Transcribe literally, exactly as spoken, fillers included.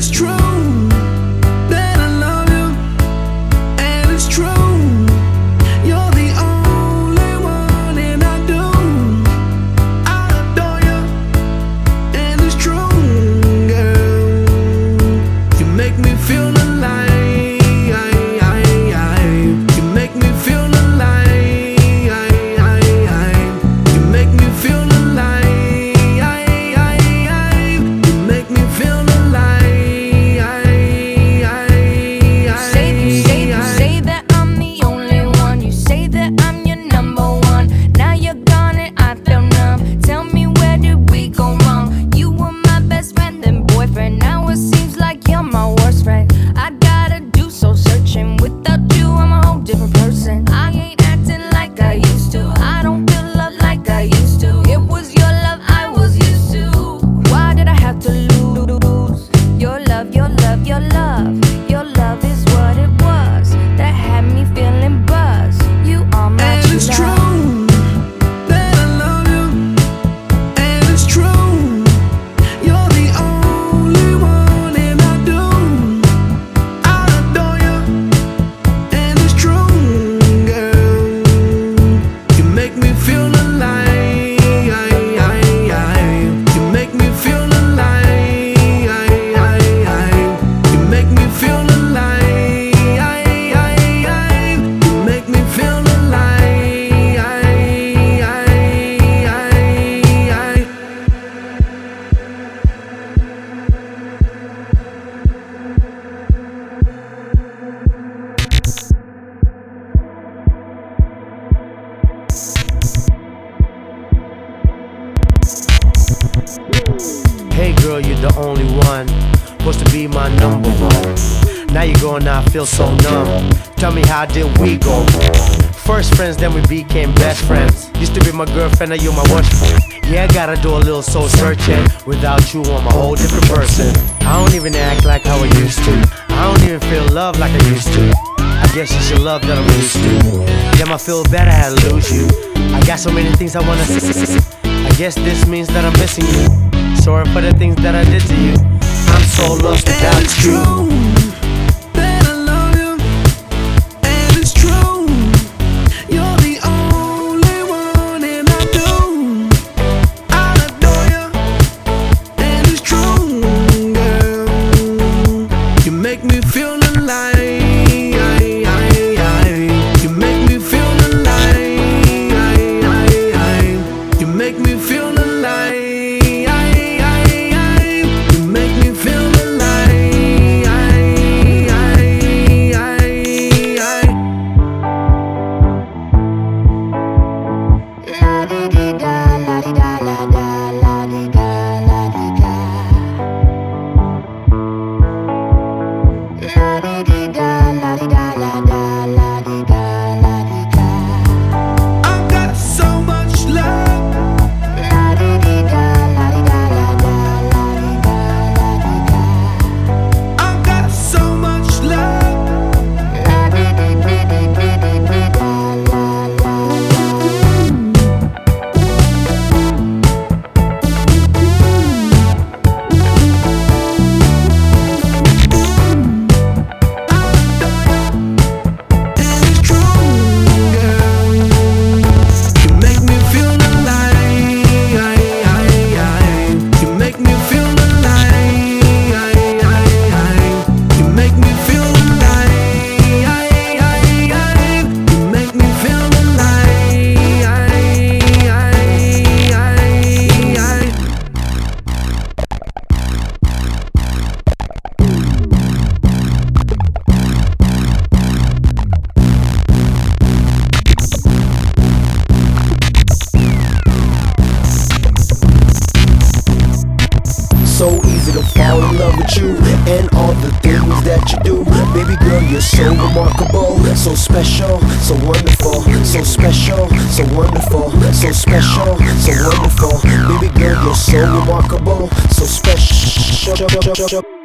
it's true that I love you, and it's true you're the only one, and I do, I adore you, and it's true, girl. You make me feel alive. You make me feel alive. You make me feel alive. You make me feel alive. Say, say, say that I'm the only one. You say that I'm your number one. Now you're gone and I feel numb. Tell me, where did we go wrong? You were my best friend and boyfriend. Now it seems like you're my worst friend. I gotta do soul searching. Without you, I'm a whole different person. I ain't acting like I used to. I don't feel love like I used to. It was your love I was used to. Why did I have to lose your love, your love, your love? Your love is what it was that had me feeling buzzed. You are my And true it's love. true that I love you, and it's true you're the only one, and I do, I adore you, and it's true, girl. You make me feel alive. You make me feel alive. You make me feel alive. You make me feel alive. Hey girl, you're the only one, supposed to be my number one. Now you're going, I feel so numb. Tell me, how did we go? First friends, then we became best friends. Used to be my girlfriend, now you're my worst friend. Yeah, I gotta do a little soul searching. Without you, I'm a whole different person. I don't even act like how I used to. I don't even feel love like I used to. I guess it's your love that I'm used to. Damn, I feel bad I had to lose you. I got so many things I wanna say. I guess this means that I'm missing you. Sorry for the things that I did to you. I'm so lost And without it's you. true that I love you, and it's true you're the only one, and I do, I adore you, and it's true, girl. You make me feel alive. You make me feel alive. You make me feel alive. You make me feel alive. La di di da, la di da, la da, la di da, la di da. La di di da, la di da, la da, la di da, la di da. I've got so much love. La di di da, la di da, la da, la di da, la di da. I've got so much love. La di di di di di di di da, la la la. And it's true, girl. You make me feel alive. You make me feel alive. You make me feel alive. You make me feel alive. So easy to fall in love with you and all the things that you do. Baby girl, you're so remarkable, so special, so wonderful, so special, so wonderful, so special, so wonderful. Baby girl, you're so remarkable, so special.